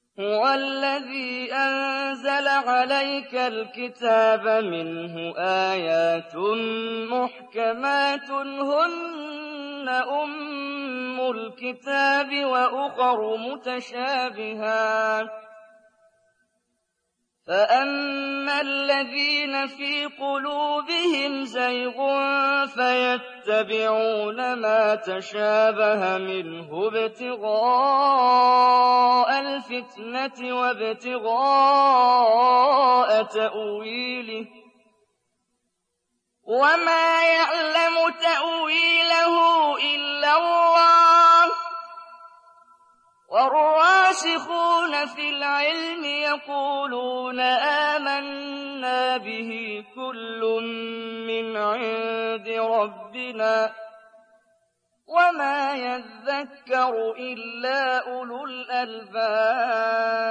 هُوَ الَّذِي أَنزَلَ عَلَيْكَ الْكِتَابَ مِنْهُ آيَاتٌ مُحْكَمَاتٌ هُنَّ أُمُّ الْكِتَابِ وَأُخَرُ مُتَشَابِهَاتٌ ۖ فَأَمَّا الَّذِينَ فِي قُلُوبِهِمْ زَيْغٌ فَيَتَّبِعُونَ مَا تَشَابَهَ مِنْهُ ابْتِغَاءَ الْفِتْنَةِ وَابْتِغَاءَ تَأْوِيلِهِ ۗ وَمَا يَعْلَمُ تَأْوِيلَهُ إِلَّا اللَّهُ ۗ وَالرَّاسِخُونَ فِي الْعِلْمِ يَقُولُونَ آمَنَّا بِهِ كُلٌّ مِّنْ عِندِ رَبِّنَا ۗ وَمَا يَذَّكَّرُ إِلَّا أُولُو الْأَلْبَابِ.